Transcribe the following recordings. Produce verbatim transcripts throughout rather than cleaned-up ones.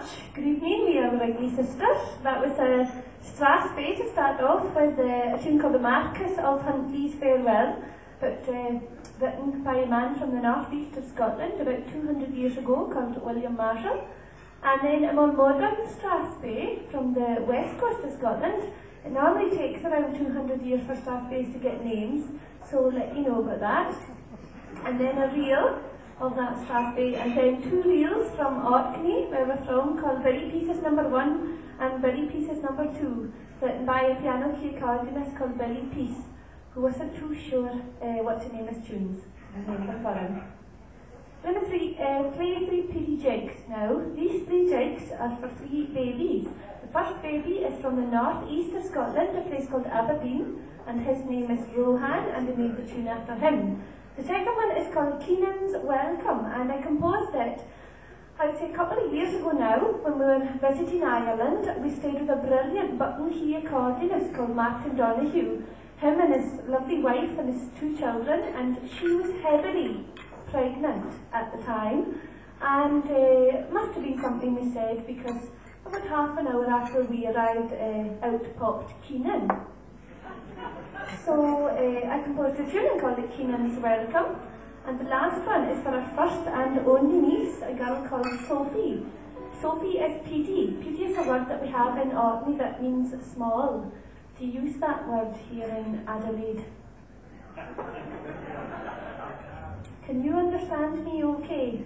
much. Good evening, we are Wrigley Sisters. That was a Strathspey to start off with uh, a tune called The Marquess of Huntly's Farewell, but uh, written by a man from the northeast of Scotland about two hundred years ago called William Marshall. And then a more modern Strathspey from the west coast of Scotland. It normally takes around two hundred years for Strathspeys to get names, so let you know about that. And then a reel of that Strathspey, and then two reels from Orkney, where we're from, called Billy Pieces Number One and Billy Pieces Number Two, written by a piano key accordionist called Billy Peace, who wasn't too sure uh, what to name his tunes. For him. Number three, uh, play three pretty jigs. Now, these three jigs are for three babies. The first baby is from the north east of Scotland, a place called Aberdeen, and his name is Rohan, and they made the tune after him. The second one is called Keenan's Welcome, and I composed it, I would say a couple of years ago now, when we were visiting Ireland. We stayed with a brilliant button key accordionist called Martin Donoghue, him and his lovely wife and his two children, and she was heavily pregnant at the time, and uh, it must have been something we said, because about half an hour after we arrived, uh, out popped Keenan. So uh, I composed a tune and called it Keenan's Welcome. And the last one is for our first and only niece, a girl called Sophie. Sophie is Petey. Petey is a word that we have in Orkney that means small. Do you use that word here in Adelaide? Can you understand me okay?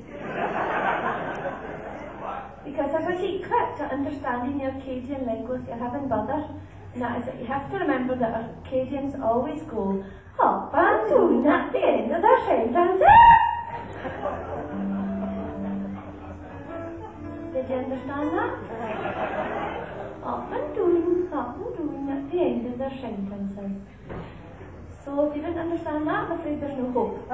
Because there's a secret to understanding the Arcadian lingo if you're having bother. And that is that you have to remember that Arcadians always go up and down at the end of their sentences. Did you understand that? Up and down, up and down at the end of their sentences. So if you didn't understand that, I'm afraid there's no hope.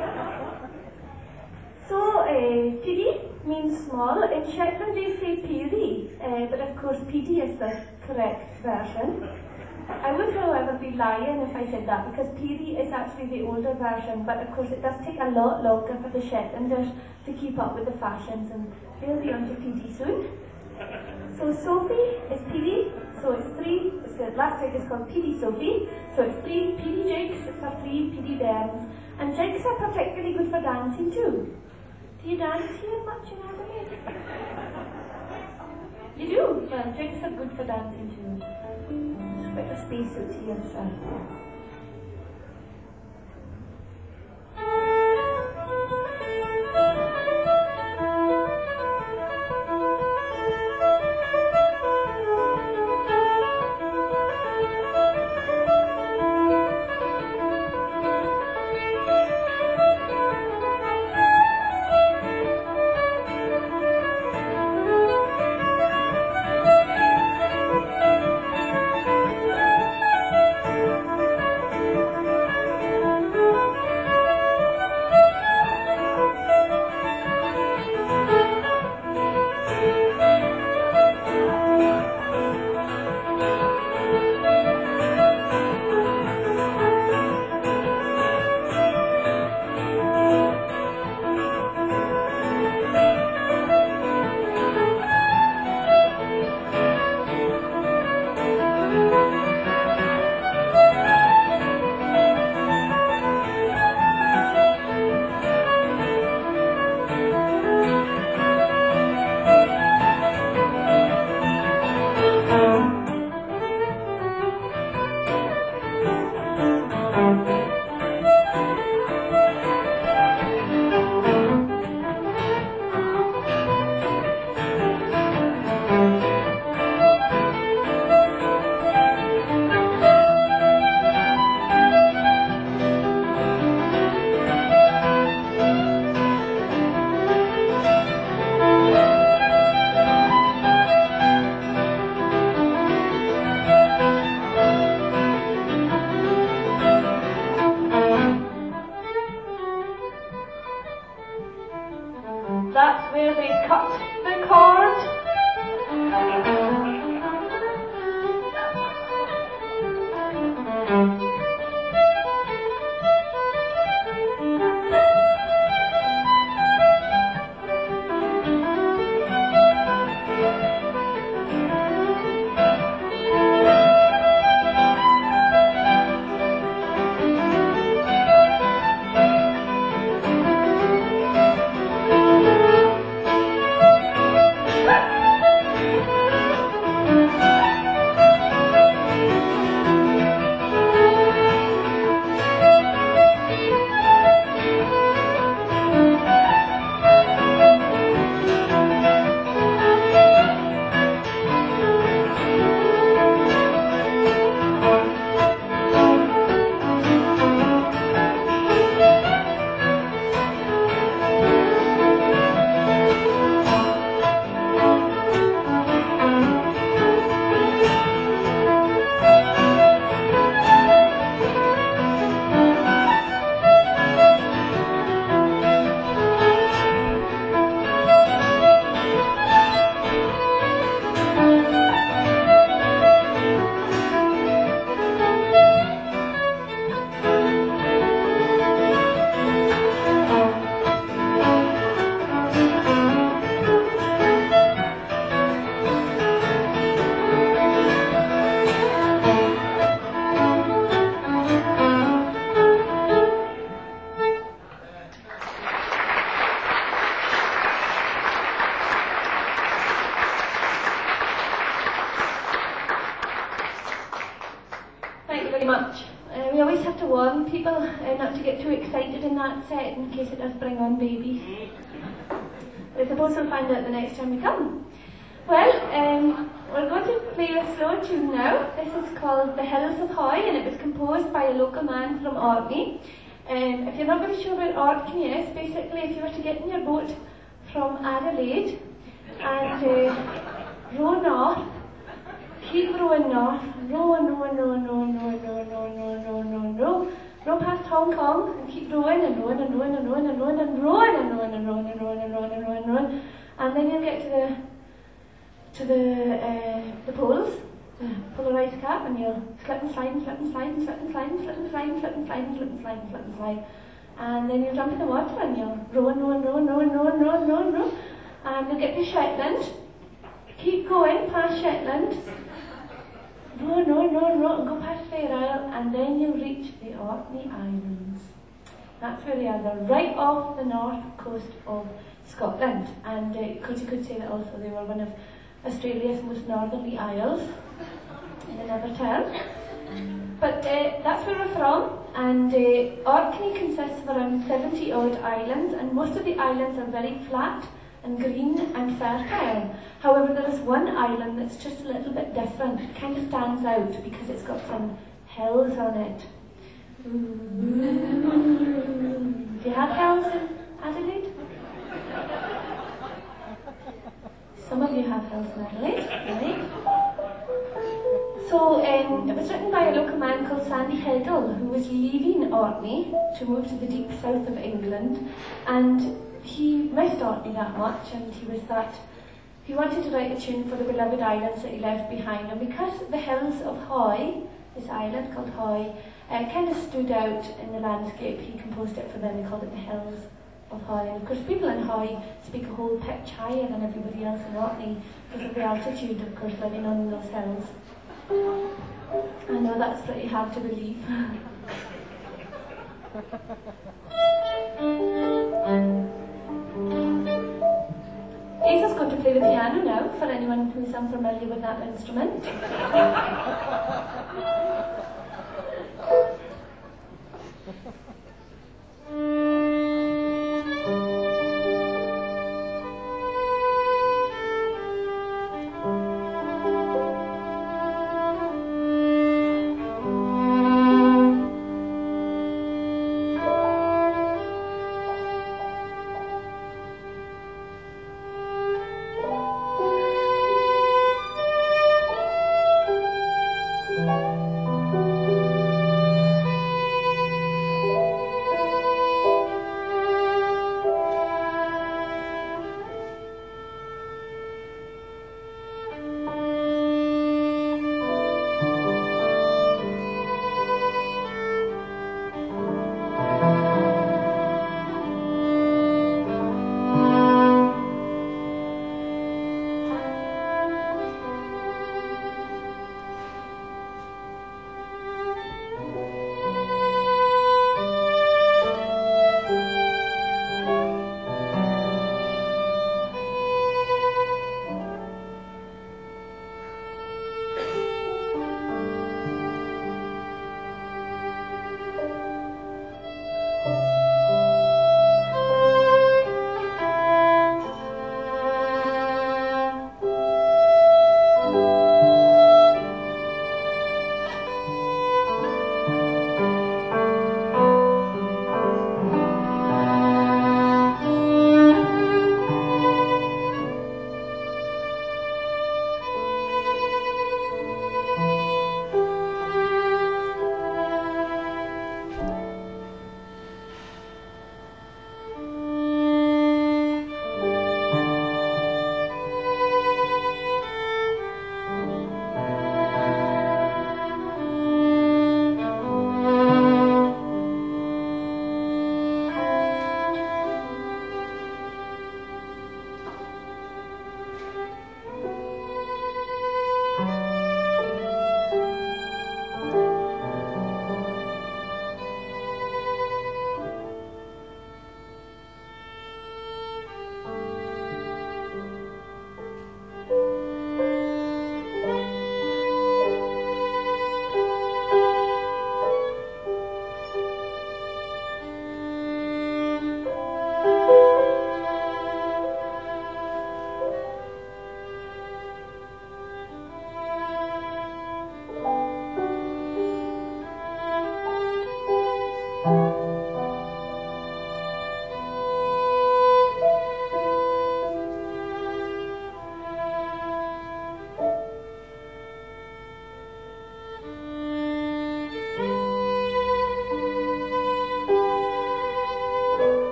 So, uh, Piri means small. In Shetland they say Piri, uh, but of course Piri is the correct version. I would, however, be lying if I said that, because Piri is actually the older version, but of course it does take a lot longer for the Shetlanders to keep up with the fashions, and they'll be on to Piri soon. So Sophie is Piri, so it's three, the last jig is called Piri Sophie, so it's three Piri jigs for three Piri bairns, and jigs are particularly good for dancing too. Do you dance here much in Adelaide? You do? Well, jigs are good for dancing too. Just quite a space out here, sir. warn people uh, not to get too excited in that set in case it does bring on babies. I suppose we'll find out the next time we come. Well, um, we're going to play a slow tune now. This is called The Hills of Hoy, and it was composed by a local man from Orkney. Um, if you're not very sure where Orkney is, basically if you were to get in your boat from Adelaide and uh, row north, keep rowing north, row and row and row and row and row and row and row and row and row and row and row, row past Hong Kong and keep rowing and rowing and rowing and rowing and rowing and rowing and rowing and rowing and rowing and rowing and rowing and rowing, and then you'll get to the to the uh, the poles, the polar ice cap, and you'll slip and slide and slip and slide and slip and slide and slip and slide and slip and slide and slip and slide and slip and slide, and then you'll jump in the water and you'll row and row and row and row and row and row and row and row, and you'll get to Shetland. Keep going past Shetland. Row, row, row, row, and go past Fair Isle, and then you'll reach the Orkney Islands. That's where they are. They're right off the north coast of Scotland, and uh, could, you could say that also they were one of Australia's most northerly isles, in another term. But uh, that's where we're from, and uh, Orkney consists of around seventy odd islands, and most of the islands are very flat and green and fertile. However, there is one island that's just a little bit different. It kind of stands out because it's got some hills on it. Ooh. Do you have hills in Adelaide? Some of you have hills in Adelaide, right? So um, it was written by a local man called Sandy Hiddle, who was leaving Orkney to move to the deep south of England, and he missed Orkney that much, and he was that he wanted to write a tune for the beloved islands that he left behind. And because the hills of Hoy, this island called Hoy, uh, kind of stood out in the landscape, he composed it for them. He called it the Hills of Hoy. And of course, people in Hoy speak a whole pitch higher than everybody else in Orkney because of the altitude, of course, living on those hills. I know that's pretty hard to believe. Asa's going to play the piano now, for anyone who's unfamiliar with that instrument.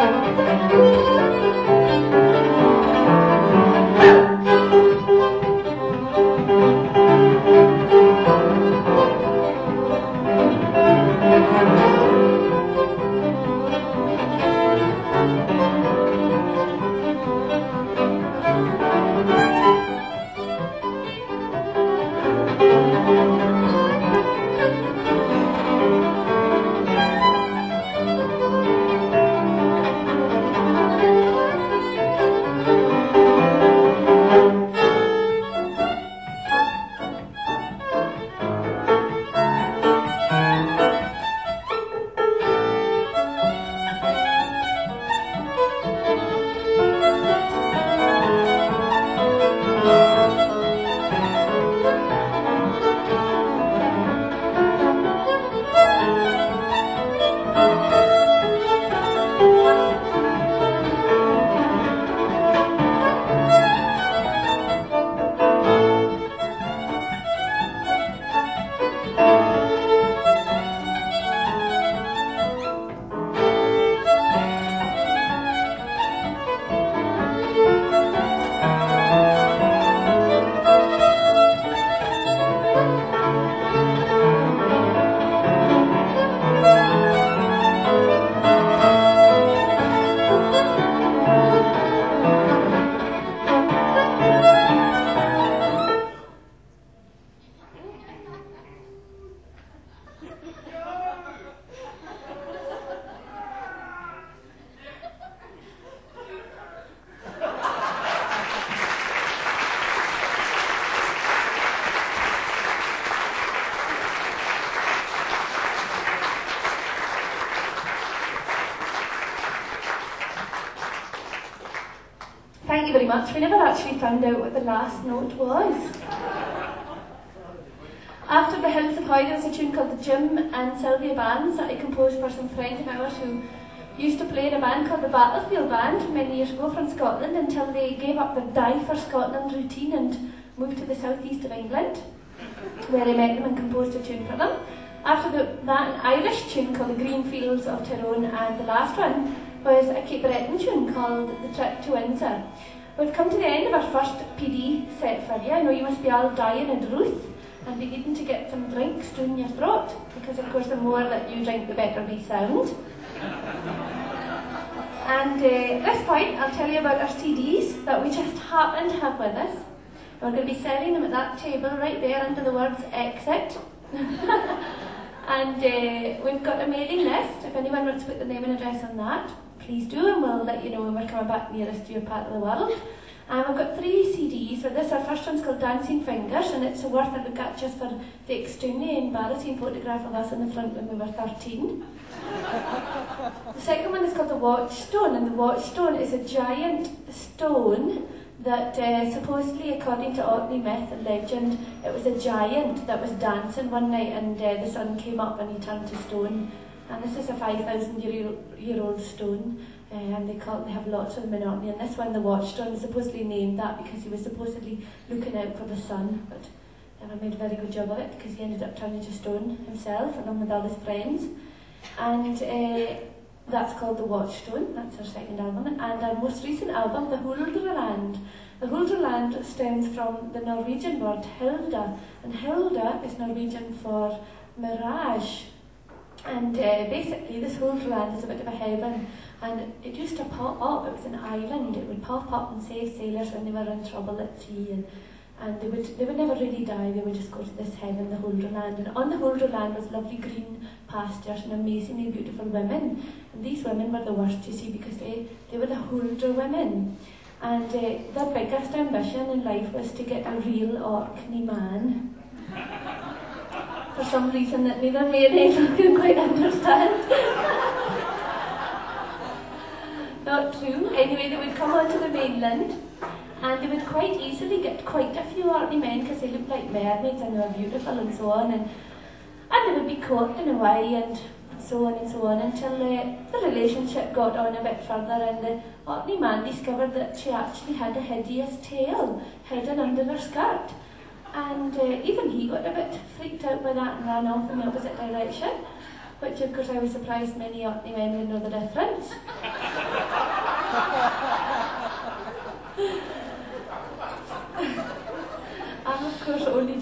Thank you very much. We never actually found out what the last note was. After The Hills of Hoy, there was a tune called the Jim and Sylvia Bands that I composed for some friends of ours who used to play in a band called the Battlefield Band many years ago from Scotland, until they gave up their Die for Scotland routine and moved to the southeast of England, where I met them and composed a tune for them. After the, that, an Irish tune called The Green Fields of Tyrone, and the last one was a Cape Breton tune called The Trip to Windsor. We've come to the end of our first P D set for you. I know you must be all dying and Ruth and be needing to get some drinks down your throat, because of course the more that you drink the better we sound. And uh, at this point I'll tell you about our C Ds that we just happen to have with us. We're going to be selling them at that table right there under the words exit. And uh, we've got a mailing list. If anyone wants to put the name and address on that, please do, and we'll let you know when we're coming back nearest to your part of the world. And we've got three C Ds for this. Our first one's called Dancing Fingers, and it's worth a look at just for the extremely embarrassing photograph of us in the front when we were thirteen. The second one is called the Watchstone, and the Watchstone is a giant stone that uh, supposedly, according to Orkney myth and legend, it was a giant that was dancing one night, and uh, the sun came up and he turned to stone. And this is a five thousand year, year old stone, uh, and they, call, they have lots of them in Orkney. And this one, the Watchstone, is supposedly named that because he was supposedly looking out for the sun, but never made a very good job of it because he ended up turning to stone himself along with all his friends. And uh, that's called the Watchstone. That's our second album. And our most recent album, the Huldraland. The Huldraland stems from the Norwegian word Hilda, and Hilda is Norwegian for mirage. And uh, basically this Huldraland is a bit of a heaven, and it used to pop up. It was an island. It would pop up and save sailors when they were in trouble at sea, and, and they would they would never really die. They would just go to this heaven, the Huldraland. And on the Huldraland was lovely green pastures and amazingly beautiful women. And these women were the worst, you see, because they, they were the Huldra women. And uh, their biggest ambition in life was to get a real Orkney man. For some reason that neither me or anyone can quite understand. Not true. Anyway, they would come onto the mainland, and they would quite easily get quite a few Orkney men because they looked like mermaids and they were beautiful and so on, and, and they would be caught in a way and so on and so on until uh, the relationship got on a bit further, and the Orkney man discovered that she actually had a hideous tail hidden under her skirt. And uh, even he got a bit freaked out by that and ran off in the opposite direction, which of course I was surprised many Orkney men would know the difference.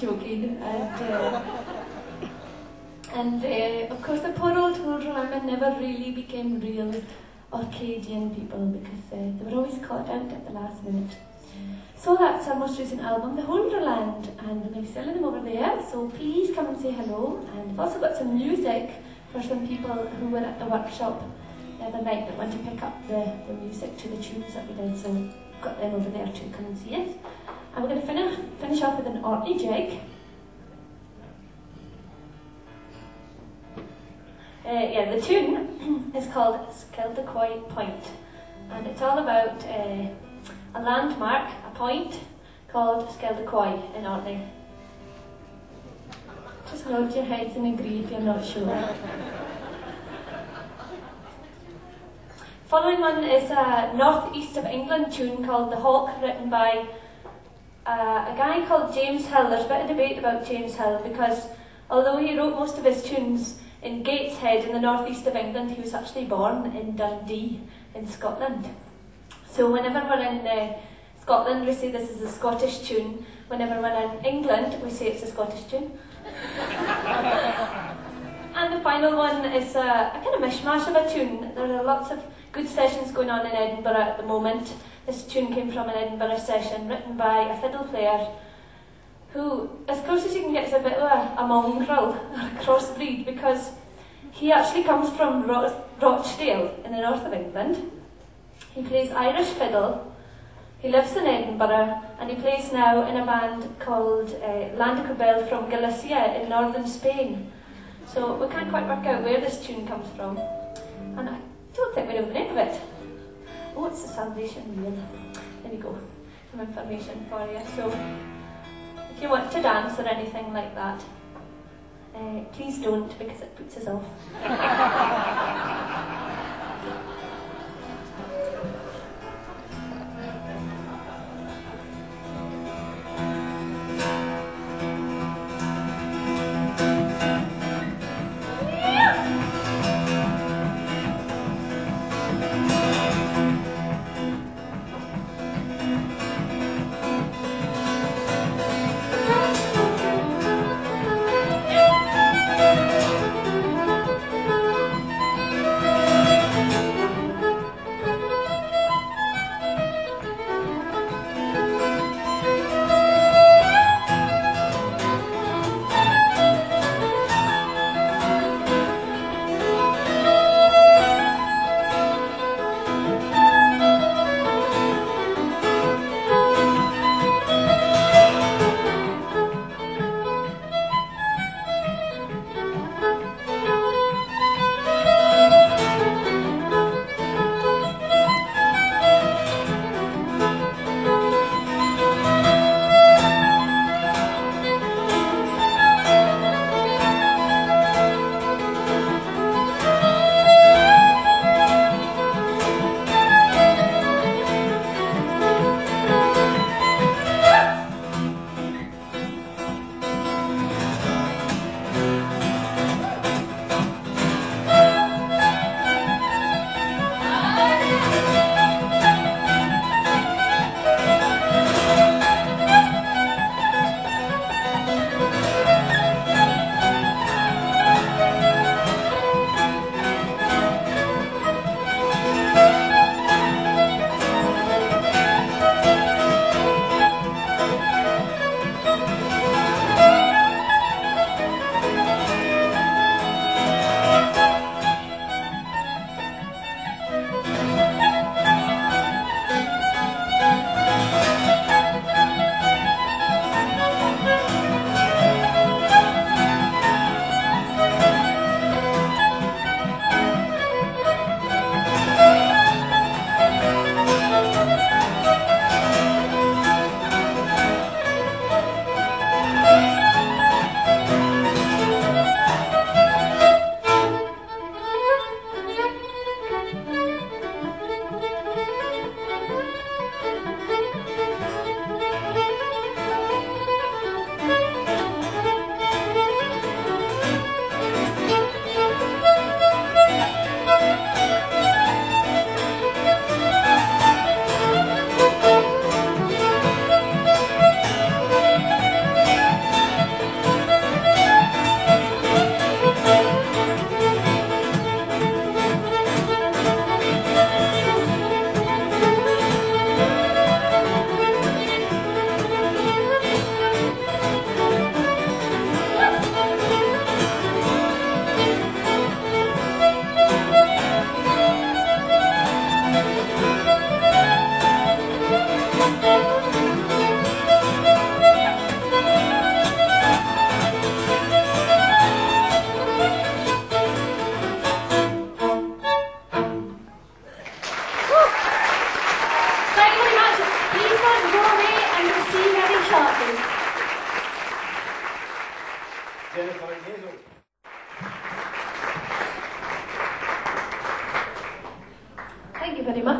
joking. And, uh, and uh, of course the poor old Huldrolanda never really became real Orcadian people because uh, they were always caught out at the last minute. So that's our most recent album, The Huldrolanda, and we're going to be selling them over there, so please come and say hello. And I've also got some music for some people who were at the workshop the other night that want to pick up the, the music to the tunes that we did, so I've got them over there too, come and see it. And we're going to finish, finish off with an Orkney jig. Uh, yeah, the tune is called Skeldacoy Point, and it's all about uh, a landmark, a point called Skeldacoy in Orkney. Just nod your heads and agree if you're not sure. Following one is a northeast of England tune called The Hawk, written by uh, a guy called James Hill. There's a bit of debate about James Hill because although he wrote most of his tunes in Gateshead in the northeast of England, he was actually born in Dundee in Scotland. So whenever we're in uh, Scotland, we say this is a Scottish tune. Whenever we're in England, we say it's a Scottish tune. And the final one is a, a kind of mishmash of a tune. There are lots of good sessions going on in Edinburgh at the moment. This tune came from an Edinburgh session written by a fiddle player who, as close as you can get, is a bit of a, a mongrel, a crossbreed, because he actually comes from Ro- Rochdale in the north of England. He plays Irish fiddle, he lives in Edinburgh, and he plays now in a band called uh, Landicobel from Galicia in northern Spain. So we can't quite work out where this tune comes from, and I don't think we know the name of it. Oh, it's the Salvation Reel. There you go, some information for you. So if you want to dance or anything like that, uh, please don't, because it puts us off.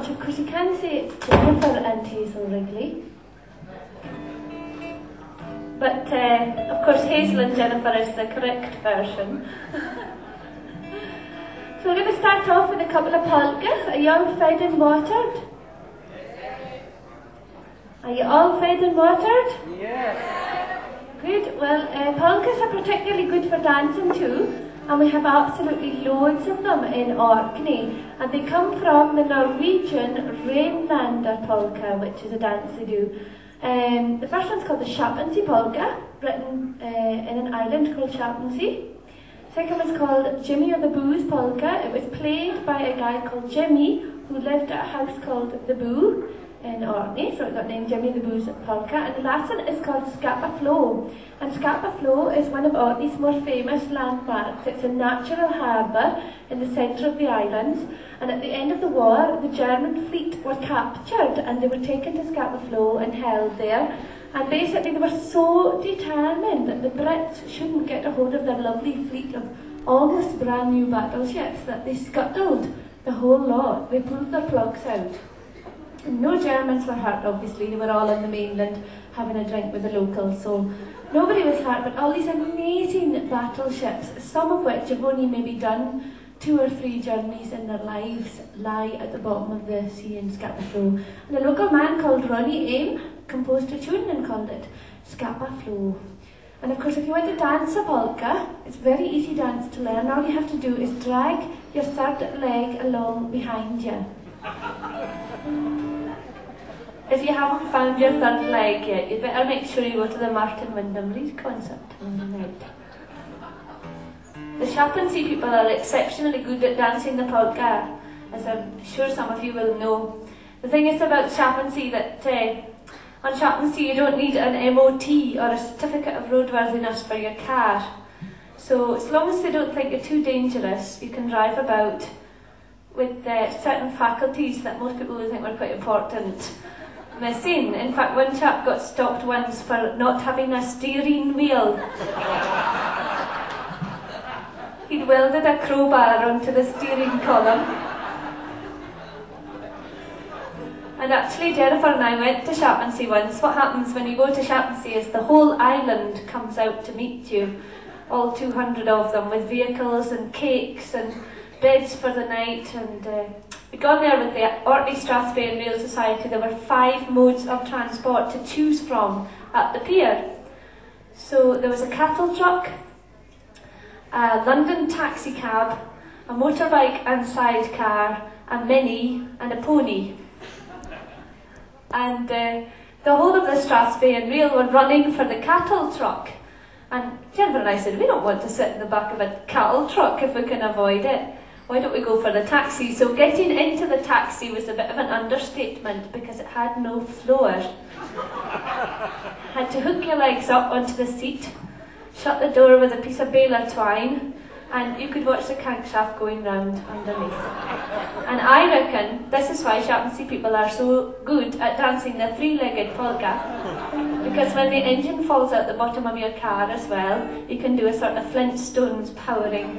much. Of course, you can say it's Jennifer and Hazel Wrigley. But, uh, of course, Hazel and Jennifer is the correct version. So we're going to start off with a couple of polkas. Are you all fed and watered? Are you all fed and watered? Yes. Good. Well, uh, polkas are particularly good for dancing too. And we have absolutely loads of them in Orkney. And they come from the Norwegian Rhinelander polka, which is a dance they do. Um, the first one's called the Shapansey polka, written uh, in an island called Shapansey. Second one's called Jimmy of the Boo's polka. It was played by a guy called Jimmy, who lived at a house called the Boo in Orkney, so it got named Jimmy the Boo's polka. And the last one is called Scapa Flow. And Scapa Flow is one of Orkney's more famous landmarks. It's a natural harbour in the centre of the islands. And at the end of the war, the German fleet were captured and they were taken to Scapa Flow and held there. And basically they were so determined that the Brits shouldn't get a hold of their lovely fleet of almost brand new battleships that they scuttled the whole lot. They pulled their plugs out. And no Germans were hurt, obviously. They were all on the mainland having a drink with the locals, so nobody was hurt. But all these amazing battleships, some of which have only maybe done two or three journeys in their lives, lie at the bottom of the sea in Scapa Flow. And a local man called Ronnie Aim composed a tune and called it Scapa Flow. And of course, if you want to dance a polka, it's a very easy dance to learn. All you have to do is drag your third leg along behind you. If you haven't found your third leg yet, you better make sure you go to the Martin Wyndham Reid concert on the night. The Shapansey people are exceptionally good at dancing the polka, as I'm sure some of you will know. The thing is about Shapansey that uh, on Shapansey you don't need an M O T or a certificate of roadworthiness for your car. So as long as they don't think you're too dangerous, you can drive about with uh, certain faculties that most people would think were quite important missing. In fact, one chap got stopped once for not having a steering wheel. He'd welded a crowbar onto the steering column. And actually, Jennifer and I went to Shapansey once. What happens when you go to Shapansey is the whole island comes out to meet you, all two hundred of them, with vehicles and cakes and beds for the night. And uh, we'd gone there with the Orkney Strathspey and Rail Society. There were five modes of transport to choose from at the pier. So there was a cattle truck, a London taxi cab, a motorbike and sidecar, a mini and a pony. And uh, the whole of the Strathspey and Rail were running for the cattle truck. And Jennifer and I said, we don't want to sit in the back of a cattle truck if we can avoid it. Why don't we go for the taxi? So getting into the taxi was a bit of an understatement because it had no floor. Had to hook your legs up onto the seat, shut the door with a piece of baler twine, and you could watch the crankshaft going round underneath. And I reckon this is why Shapansey people are so good at dancing the three-legged polka, because when the engine falls out the bottom of your car as well, you can do a sort of Flintstones powering.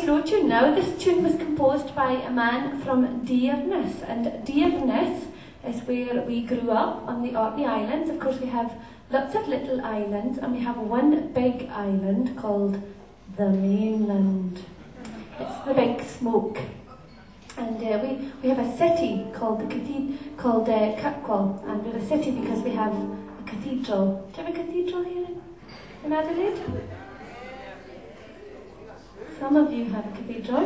slow tune now. This tune was composed by a man from Dearness, and Dearness is where we grew up on the Orkney Islands. Of course, we have lots of little islands, and we have one big island called the mainland. It's the Big Smoke. And uh, we, we have a city called the cathedral, called uh, Kirkwall, and we're a city because we have a cathedral. Do you have a cathedral here in, in Adelaide? Some of you have a cathedral.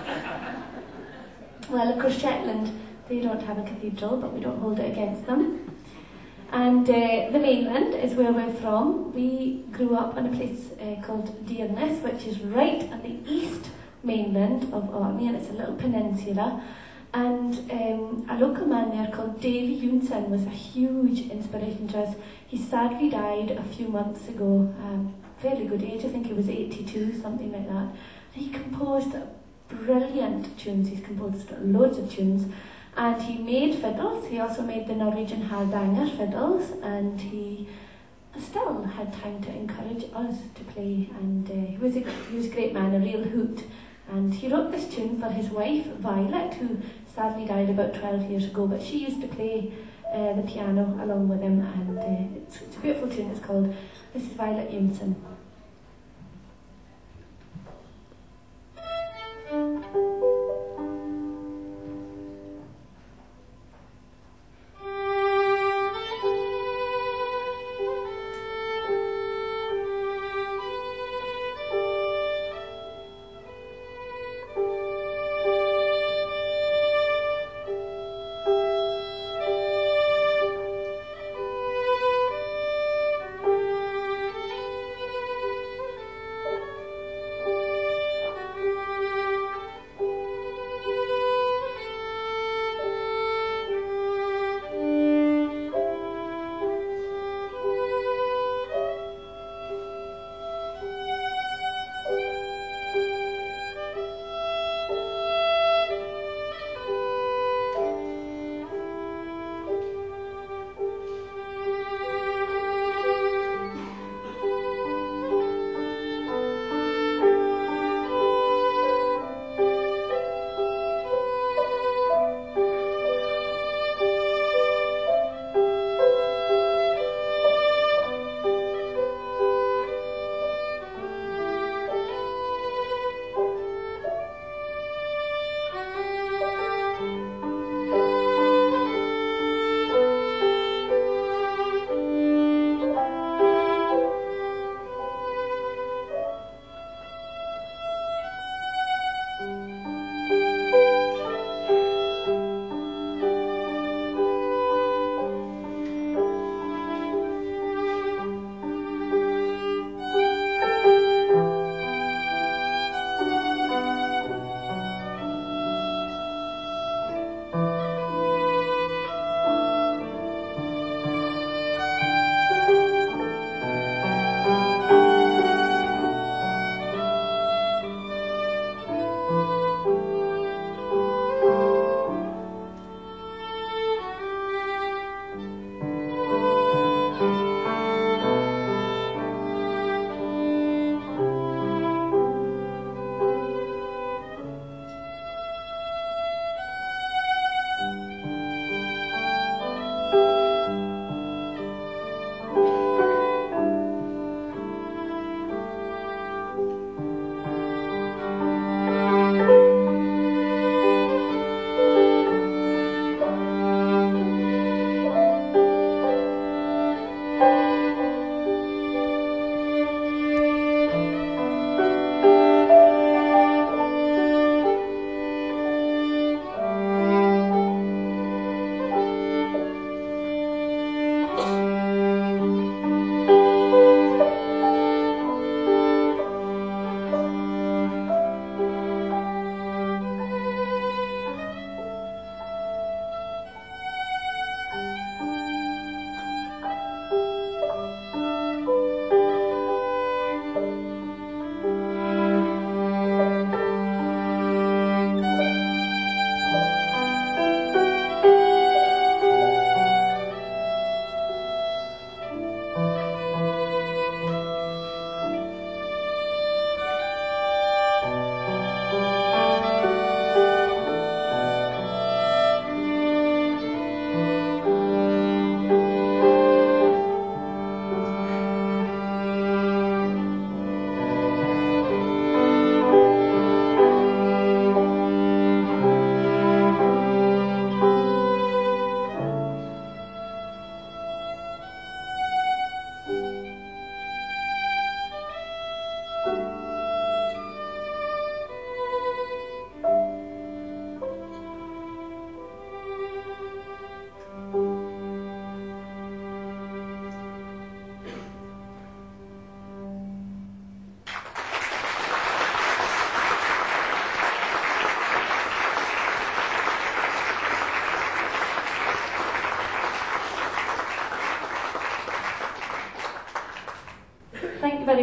Well, of course, Shetland, they don't have a cathedral, but we don't hold it against them. And uh, the mainland is where we're from. We grew up on a place uh, called Dearness, which is right on the east mainland of Orkney, and it's a little peninsula. And um, a local man there called Davy Unson was a huge inspiration to us. He sadly died a few months ago, um, fairly good age, I think he was eighty-two, something like that. He composed brilliant tunes, he's composed loads of tunes, and he made fiddles. He also made the Norwegian Hardanger fiddles, and he still had time to encourage us to play, and uh, he, was a, he was a great man, a real hoot. And he wrote this tune for his wife, Violet, who sadly died about twelve years ago, but she used to play uh, the piano along with him, and uh, it's, it's a beautiful tune. It's called, this is Violet Unson.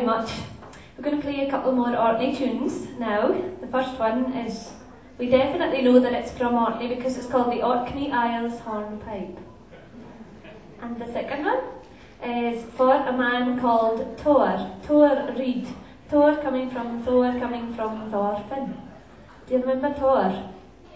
much. We're going to play a couple more Orkney tunes now. The first one is, we definitely know that it's from Orkney because it's called the Orkney Isles Hornpipe. And the second one is for a man called Thor, Thor Reed. Thor coming from Thor coming from Thorfinn. Do you remember Thor?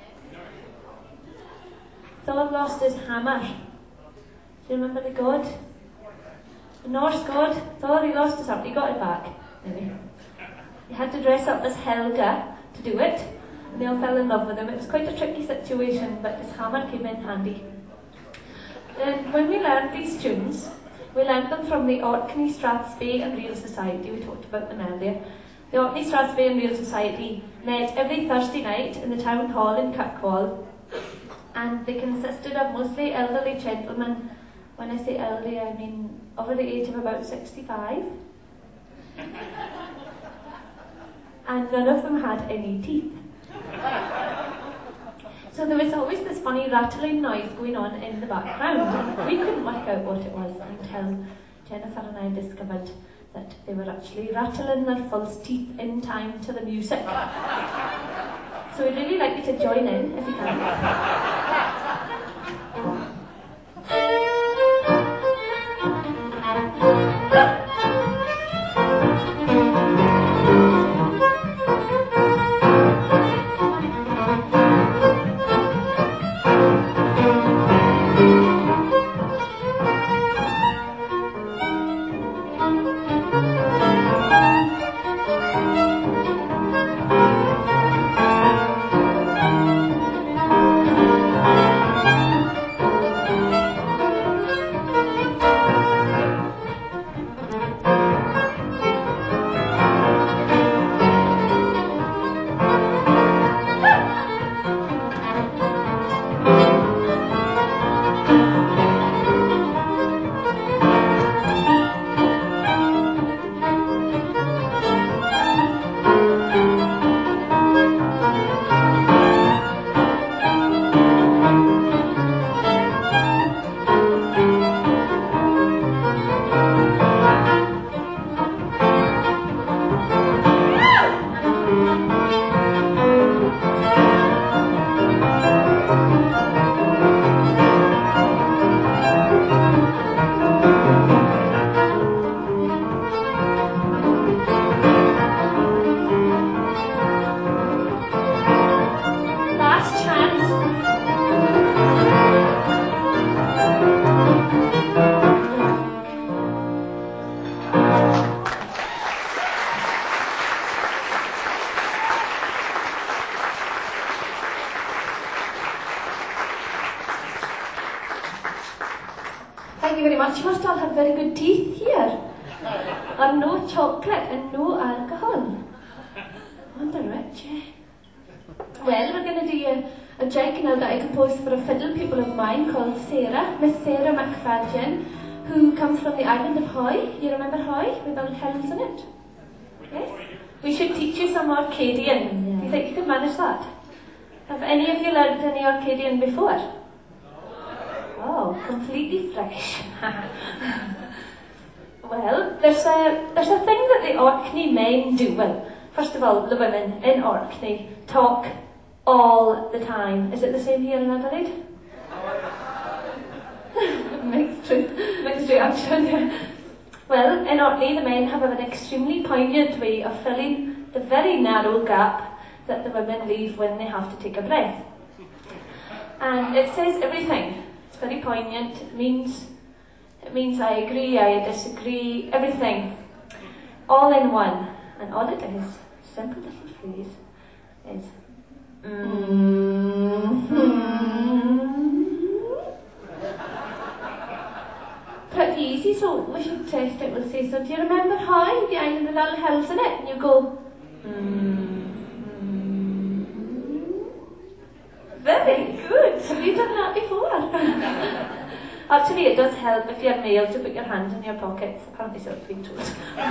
Thor lost his hammer. Do you remember the god? The Norse god? Thor, he lost his hammer. He got it back. Maybe. He had to dress up as Helga to do it, and they all fell in love with him. It was quite a tricky situation, but his hammer came in handy. And when we learned these tunes, we learned them from the Orkney Strathspey and Reel Society. We talked about them earlier. The Orkney Strathspey and Reel Society met every Thursday night in the town hall in Kirkwall, and they consisted of mostly elderly gentlemen. When I say elderly, I mean over the age of about sixty-five. And none of them had any teeth. So there was always this funny rattling noise going on in the background. We couldn't work out what it was until Jennifer and I discovered that they were actually rattling their false teeth in time to the music. So we'd really like you to join in if you can. Thank you very much. You must all have very good teeth here. And no chocolate and no alcohol. Wonder rich, eh? Well, we're going to do a, a jig now that I composed for a fiddle pupil of mine called Sarah, Miss Sarah McFadden, who comes from the island of Hoy. You remember Hoy, with all the hills in it? Yes? We should teach you some Orcadian. Yeah. Do you think you could manage that? Have any of you learned any Orcadian before? Oh, completely fresh. Well, there's a, there's a thing that the Orkney men do. Well, first of all, the women in Orkney talk all the time. Is it the same here in Adelaide? Mixed truth, mixed reaction. Well, in Orkney, the men have an extremely poignant way of filling the very narrow gap that the women leave when they have to take a breath. And it says everything. It's very poignant. It means, it means I agree, I disagree, everything. All in one. And all it is, simple little phrase, is mm-hmm. Pretty easy, so we should test it. We'll say, so do you remember Hoy, the island with all the hills in it? And you go, mm-hmm. Very good. Have you done that before? Actually, it does help if you're male to put your hand in your pockets. Apparently, so it's been told.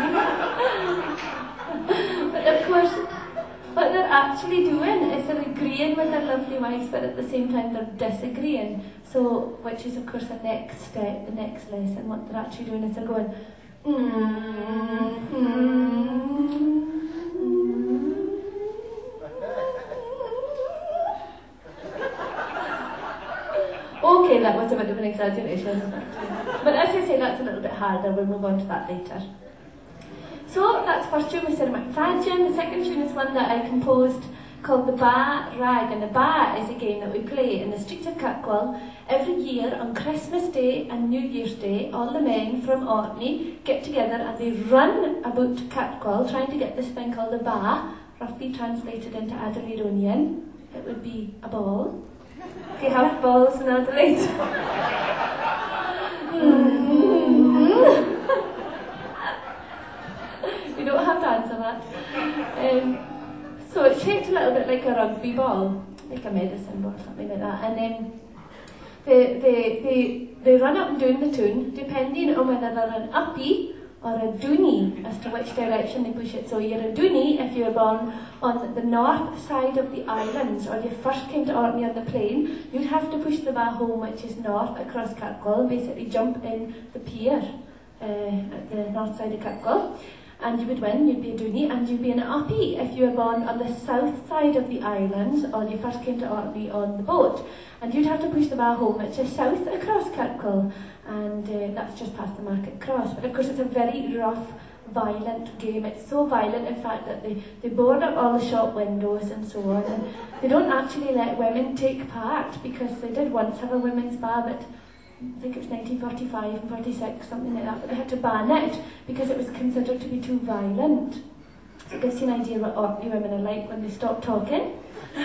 But of course, what they're actually doing is they're agreeing with their lovely wives, but at the same time they're disagreeing. So, which is of course the next step, the next lesson. What they're actually doing is they're going, Okay, that was a bit of an exaggeration. But as I say, that's a little bit harder. We'll move on to that later. So that's the first tune with Sir McFadgen. The second tune is one that I composed called the Ba Rag. And the Ba is a game that we play in the streets of Kirkwall every year on Christmas Day and New Year's Day. All the men from Orkney get together and they run about Kirkwall trying to get this thing called the Ba, roughly translated into Adelaideonian. It would be a ball. Do you have balls in Adelaide? mm-hmm. We don't have to answer that. Um, so it's shaped a little bit like a rugby ball, like a medicine ball or something like that. And um, they, they, they, they run up and down the tune, depending on whether they're an uppie or a dooney, as to which direction they push it. So you're a dooney if you were born on the north side of the islands, or you first came to Orkney on the plane, you'd have to push the Ba home, which is north across Kirkwall, and basically jump in the pier uh, at the north side of Kirkwall. And you would win, you'd be a dooney, and you'd be an uppie if you were born on the south side of the islands, or you first came to Orkney on the boat. And you'd have to push the Ba home, which is south across Kirkwall, and uh, that's just past the Market Cross. But of course it's a very rough, violent game. It's so violent, in fact, that they, they board up all the shop windows and so on, and they don't actually let women take part, because they did once have a women's Ba, but I think it was nineteen forty-five and forty-six, something like that, but they had to ban it because it was considered to be too violent. So it gives you an idea what Orkney women are like when they stop talking.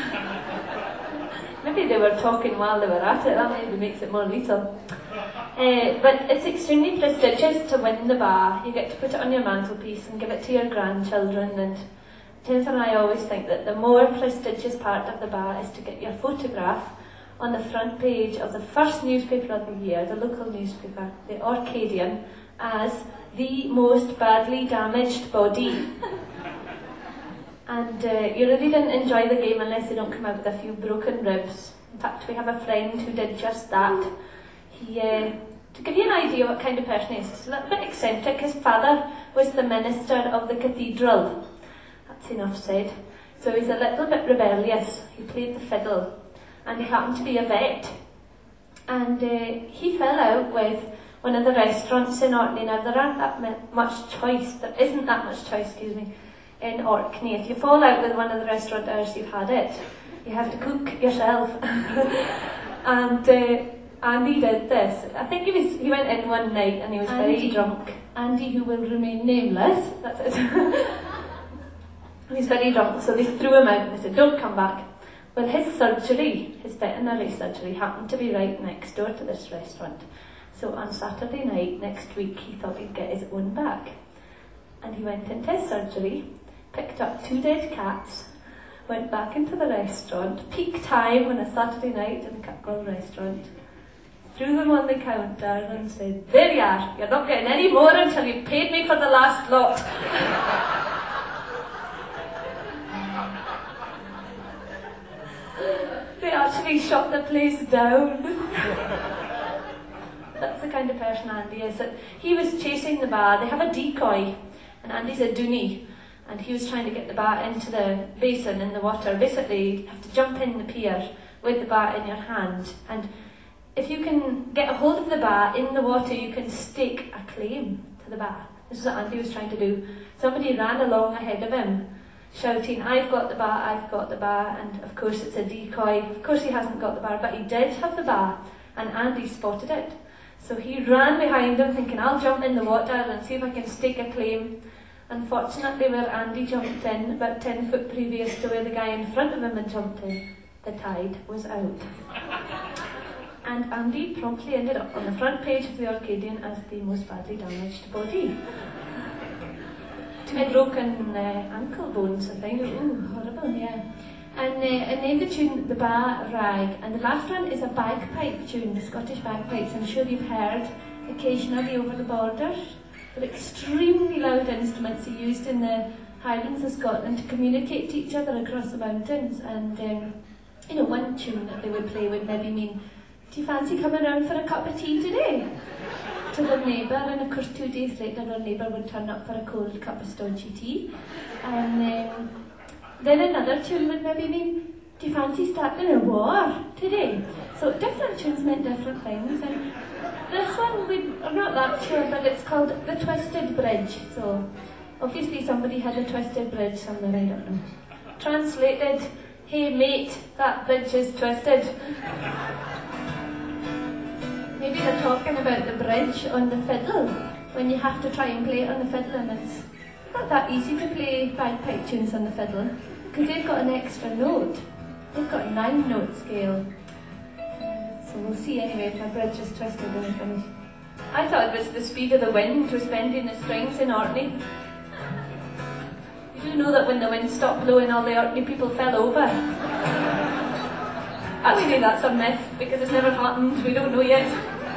Maybe they were talking while they were at it, that maybe makes it more lethal. Uh, but it's extremely prestigious to win the Ba. You get to put it on your mantelpiece and give it to your grandchildren, and Jennifer and I always think that the more prestigious part of the Ba is to get your photograph on the front page of the first newspaper of the year, the local newspaper, the Orcadian, as the most badly damaged body. And uh, you really didn't enjoy the game unless you don't come out with a few broken ribs. In fact, we have a friend who did just that. He, uh, to give you an idea what kind of person he is, he's a little bit eccentric. His father was the minister of the cathedral. That's enough said. So he's a little bit rebellious. He played the fiddle. And he happened to be a vet. And uh, he fell out with one of the restaurants in Orkney. Now, there aren't that much choice, there isn't that much choice, excuse me, in Orkney. If you fall out with one of the restaurateurs, you've had it. You have to cook yourself. And uh, Andy did this. I think he was. He went in one night and he was Andy, very drunk. Andy, who will remain nameless, that's it. He was very drunk, so they threw him out and they said, don't come back. Well, his surgery, his veterinary surgery, happened to be right next door to this restaurant. So on Saturday night next week, he thought he'd get his own back. And he went into his surgery, picked up two dead cats, went back into the restaurant, peak time on a Saturday night in the Kirkwall restaurant, threw them on the counter and said, there you are, you're not getting any more until you've paid me for the last lot. They actually shut the place down. That's the kind of person Andy is. That he was chasing the Ba. They have a decoy, and Andy's a dooney, and he was trying to get the Ba into the basin in the water. Basically, you have to jump in the pier with the Ba in your hand, and if you can get a hold of the Ba in the water, you can stake a claim to the Ba. This is what Andy was trying to do. Somebody ran along ahead of him, shouting, I've got the Ba, I've got the Ba, and of course it's a decoy. Of course he hasn't got the Ba, but he did have the Ba, and Andy spotted it. So he ran behind him thinking, I'll jump in the water and see if I can stake a claim. Unfortunately, where Andy jumped in, about ten foot previous to where the guy in front of him had jumped in, the tide was out. And Andy promptly ended up on the front page of the Orcadian as the most badly damaged body. Two broken uh, ankle bones, I think. Ooh, horrible, yeah. And uh, I named the tune the Ba Rag. And the last one is a bagpipe tune, the Scottish bagpipes. I'm sure you've heard occasionally over the borders. They're extremely loud instruments used in the Highlands of Scotland to communicate to each other across the mountains. And, um, you know, one tune that they would play would maybe mean, do you fancy coming round for a cup of tea today? to their neighbour, and of course two days later their neighbour would turn up for a cold cup of stodgy tea. And um, then another tune would maybe mean, do you fancy starting a war today? So different tunes meant different things, and this one, we are not that sure, but it's called The Twisted Bridge. So obviously somebody had a twisted bridge somewhere, I don't know. Translated, hey mate, that bridge is twisted. Maybe they're talking about the bridge on the fiddle, when you have to try and play it on the fiddle, and it's not that easy to play bagpipe tunes on the fiddle, because they've got an extra note. They've got a nine note scale. So we'll see anyway if my bridge is twisted when I finish. I thought it was the speed of the wind was bending the strings in Orkney. You do know that when the wind stopped blowing, all the Orkney people fell over? Actually, that's a myth, because it's never happened. We don't know yet.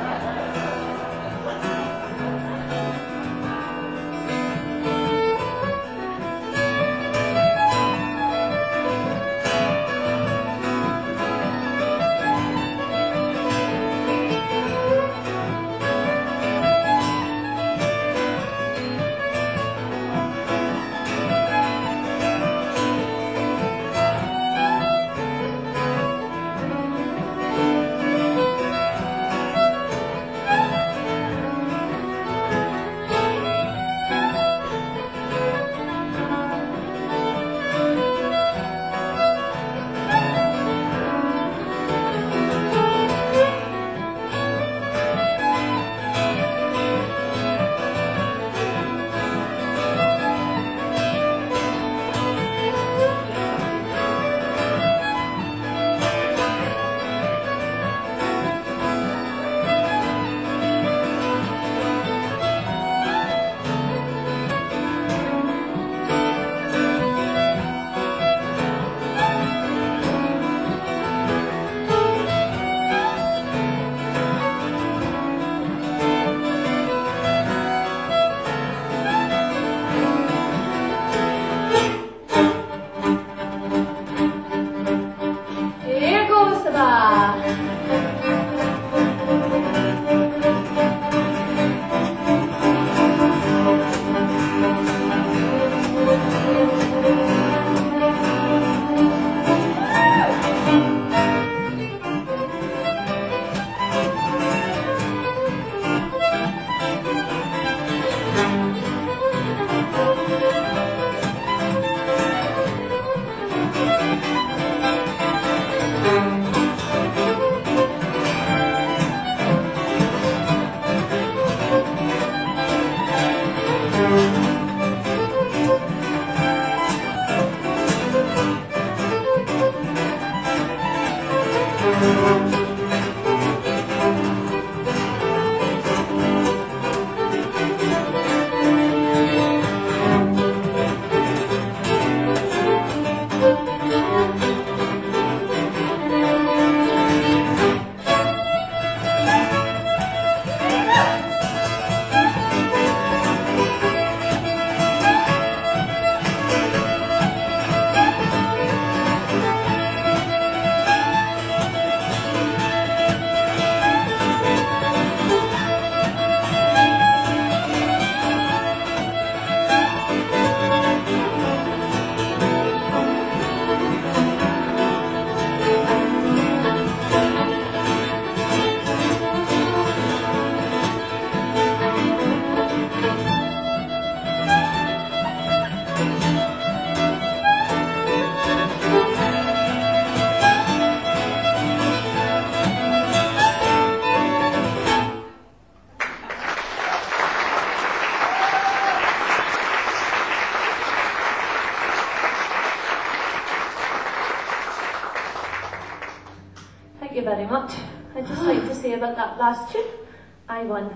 you very much. I'd just like to say about that last tune, I won.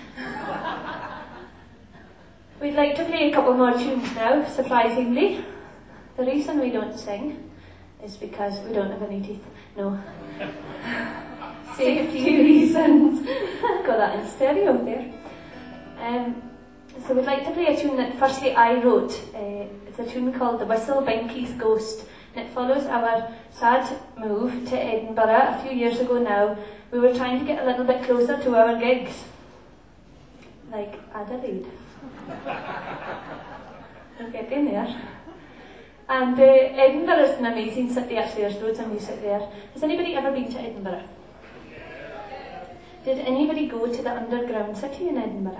We'd like to play a couple more tunes now, surprisingly. The reason we don't sing is because we don't have any teeth. No. Safety reasons. Got that in stereo there. Um, so we'd like to play a tune that firstly I wrote. Uh, it's a tune called The Whistle Binky's Ghost. And it follows our sad move to Edinburgh a few years ago now. We were trying to get a little bit closer to our gigs. like Adelaide. We'll get in there. And uh, Edinburgh is an amazing city, actually. There's loads of music there. Has anybody ever been to Edinburgh? Did anybody go to the underground city in Edinburgh?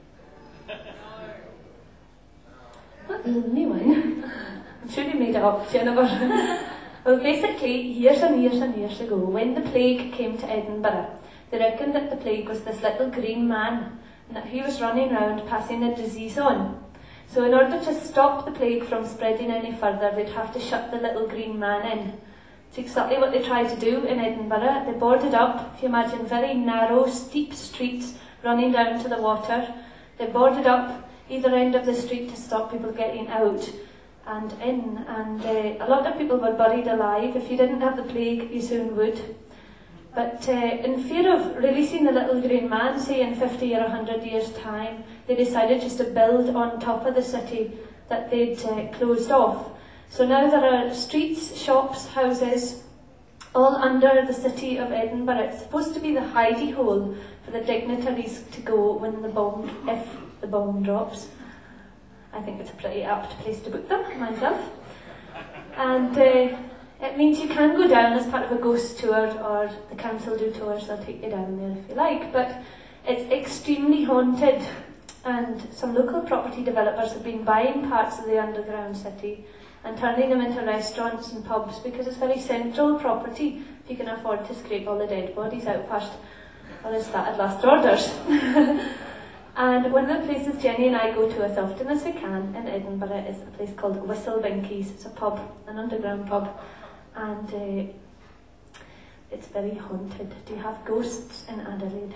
Not the only one. I'm sure you made it up, Jennifer. Well, basically, years and years and years ago, when the plague came to Edinburgh, they reckoned that the plague was this little green man, and that he was running around passing a disease on. So in order to stop the plague from spreading any further, they'd have to shut the little green man in. It's exactly what they tried to do in Edinburgh. They boarded up, if you imagine, very narrow, steep streets running down to the water. They boarded up either end of the street to stop people getting out and in. And uh, a lot of people were buried alive. If you didn't have the plague, you soon would. But uh, in fear of releasing the little green man, say in fifty or one hundred years' time, they decided just to build on top of the city that they'd uh, closed off. So now there are streets, shops, houses, all under the city of Edinburgh. It's supposed to be the hidey hole for the dignitaries to go when the bomb, if the bomb drops. I think it's a pretty apt place to put them, myself. And uh, it means you can go down as part of a ghost tour, or the council do tours, they'll take you down there if you like, but it's extremely haunted, and some local property developers have been buying parts of the underground city and turning them into restaurants and pubs because it's very central property if you can afford to scrape all the dead bodies out past, well, it's that at last orders. And one of the places Jenny and I go to as often as we can in Edinburgh is a place called Whistle Binkies. It's a pub, an underground pub. And uh, it's very haunted. Do you have ghosts in Adelaide?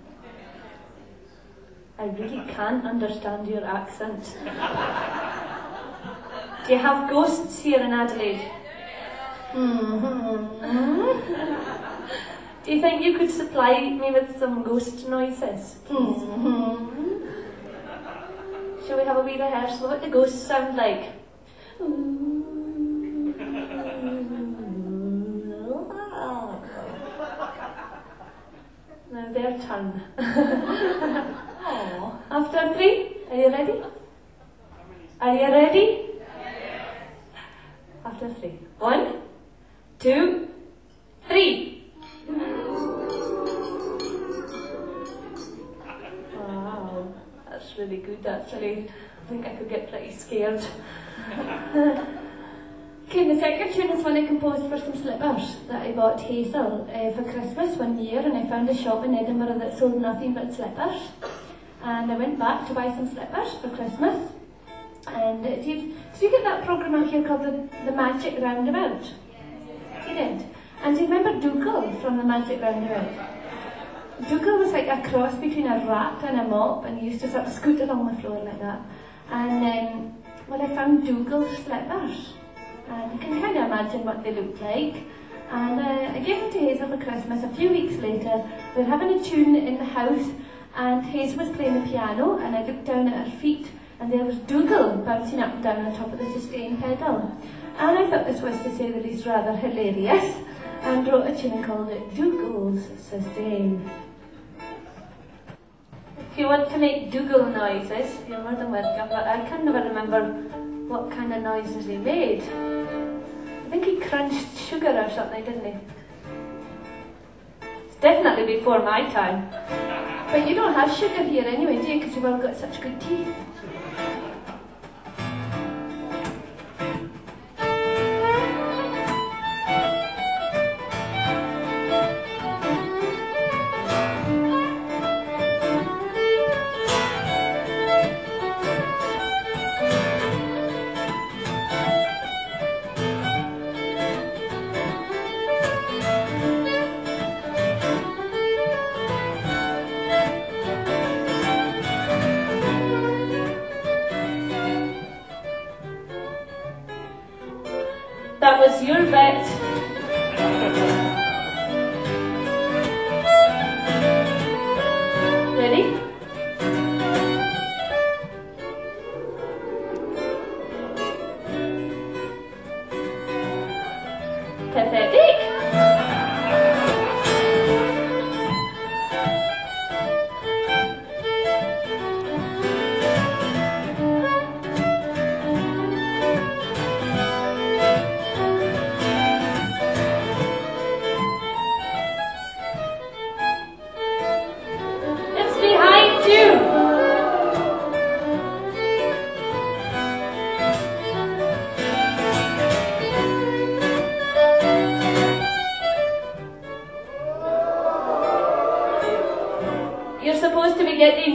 I really can't understand your accent. Do you have ghosts here in Adelaide? Mm-hmm. Do you think you could supply me with some ghost noises, please? Mm-hmm. Shall we have a wee rehearsal? What do ghosts sound like? Now their turn. Oh. After three, are you ready? Are you ready? After three. One, two, three. Wow, that's really good actually. I think I could get pretty scared. Okay, the second tune is one I composed for some slippers that I bought Hazel uh, for Christmas one year, and I found a shop in Edinburgh that sold nothing but slippers. And I went back to buy some slippers for Christmas. And uh, did, you, did you get that programme out here called the, the Magic Roundabout? Yes. You did? And do you remember Dougal from the Magic Roundabout? Dougal was like a cross between a rat and a mop, and he used to sort of scoot along the floor like that. And um, well, I found Dougal's slippers. And you can kind of imagine what they looked like. And uh, I gave them to Hazel for Christmas. A few weeks later, we were having a tune in the house, and Hazel was playing the piano, and I looked down at her feet, and there was Dougal bouncing up and down on top of the sustain pedal. And I thought this was, to say the least, rather hilarious, and wrote a tune called it Dougal's Sustain. If you want to make Dougal noises, you're more than welcome, but I can never remember what kind of noises he made. I think he crunched sugar or something, didn't he? It's definitely before my time. But you don't have sugar here anyway, do you? Because you've all got such good teeth. That was your bet. Ready? Pathetic.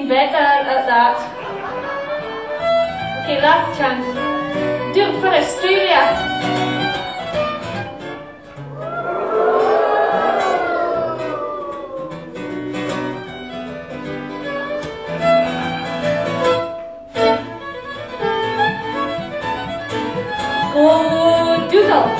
been better at that. Okay, last chance. Do it for Australia. Go Doodle.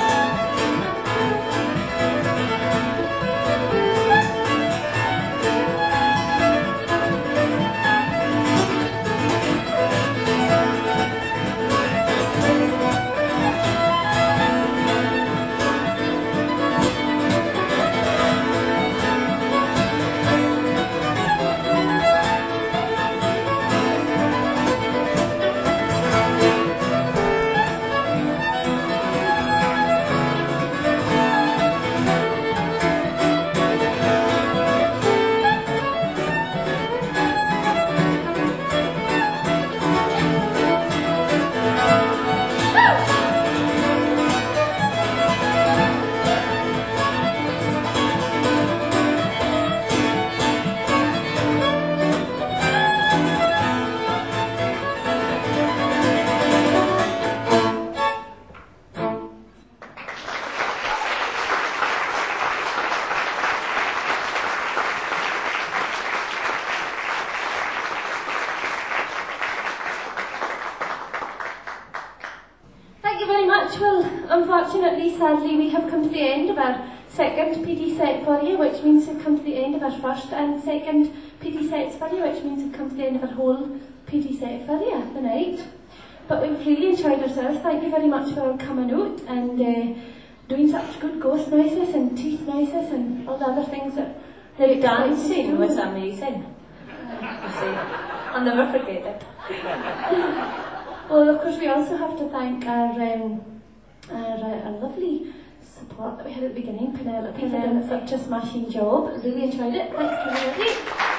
Well, unfortunately, sadly, we have come to the end of our second P D set for you, which means we've come to the end of our first and second P D sets for you, which means we've come to the end of our whole P D set for you tonight. But we've really enjoyed ourselves. Thank you very much for coming out and uh, doing such good ghost noises and teeth noises and all the other things that the dancing was amazing. I'll never forget it. Well, of course, we also have to thank our um, our, uh, our lovely support that we had at the beginning, Penelope, for doing such a smashing job. Really enjoyed it. Thanks, Penelope.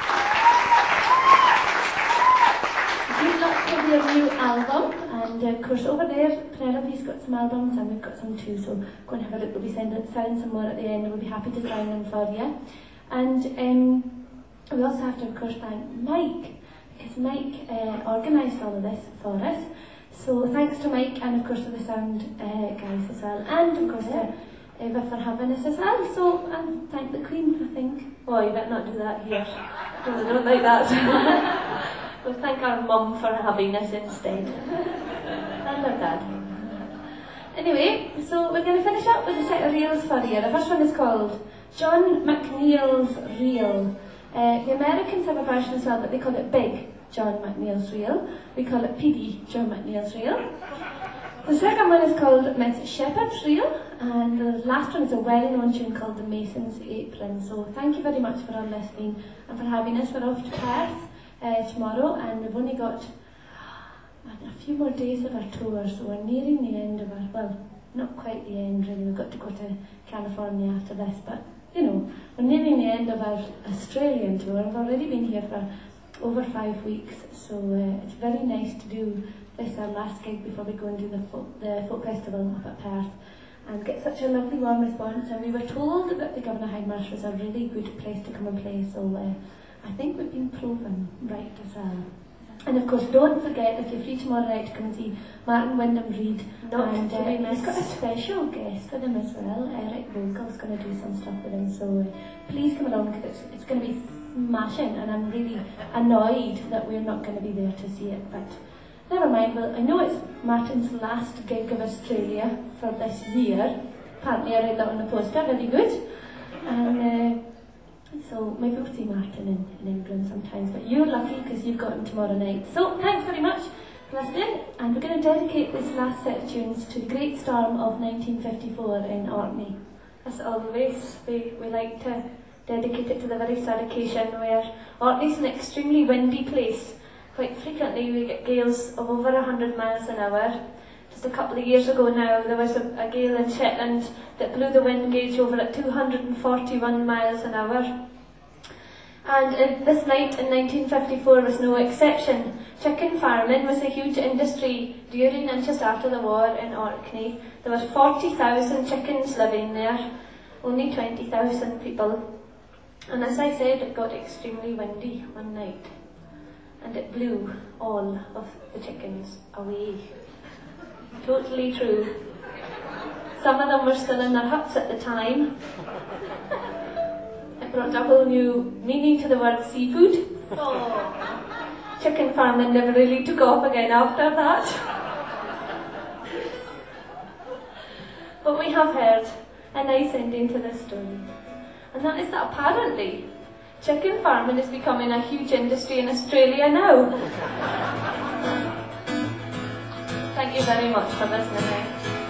Good luck with your new album, and uh, of course over there Penelope's got some albums and we've got some too, so go and have a look. We'll be sending, selling some more at the end and we'll be happy to sign them for you. And um, we also have to of course thank Mike, because Mike uh, organised all of this for us. So thanks to Mike and of course to the sound uh, guys as well, and of course to Eva for having us as well. So and thank the Queen, I think. Oh, you better not do that here. I don't like that. We'll thank our mum for having us instead. And our dad. Anyway, so we're going to finish up with a set of reels for you. The first one is called John McNeill's Reel. Uh, the Americans have a version as well, but they call it Big John McNeill's Reel. We call it P D John McNeill's Reel. The second one is called Miss Shepherd's Reel, and the last one is a well-known tune called The Mason's Apron. So thank you very much for all listening and for having us. We're off to Perth uh, tomorrow, and we've only got a few more days of our tour, so we're nearing the end of our, well, not quite the end really, we've got to go to California after this, but you know, we're nearing the end of our Australian tour. We've already been here for over five weeks, so uh, it's very nice to do this, our last gig before we go and do the folk, the folk festival up at Perth, and get such a lovely warm response. And we were told that the Governor High Marsh was a really good place to come and play, so uh, I think we've been proven right as well. And of course, don't forget, if you're free tomorrow night, to come and see Martin Wyndham Reid. Not and to be uh, he's missed. got a special guest with him as well. Eric Vogel's going to do some stuff with him, so uh, please come along, because it's, it's going to be smashing, and I'm really annoyed that we're not going to be there to see it, but never mind. Well, I know it's Martin's last gig of Australia for this year. Apparently I read that on the poster, very good. And uh, so maybe we'll see Martin in, in England sometimes, but you're lucky because you've got him tomorrow night. So thanks very much for listening, and we're going to dedicate this last set of tunes to the great storm of nineteen fifty-four in Orkney. As always, we, we like to dedicate it to the very sad occasion where Orkney's an extremely windy place. Quite frequently we get gales of over one hundred miles an hour. Just a couple of years ago now, there was a, a gale in Shetland that blew the wind gauge over at two hundred forty-one miles an hour. And uh, this night in nineteen fifty-four was no exception. Chicken farming was a huge industry during and just after the war in Orkney. There were forty thousand chickens living there, only twenty thousand people. And as I said, it got extremely windy one night. and it blew all of the chickens away. Totally true. Some of them were still in their huts at the time. It brought a whole new meaning to the word seafood. Oh. Chicken farming never really took off again after that. But we have heard a nice ending to this story, and that is that apparently chicken farming is becoming a huge industry in Australia now. Thank you very much for listening.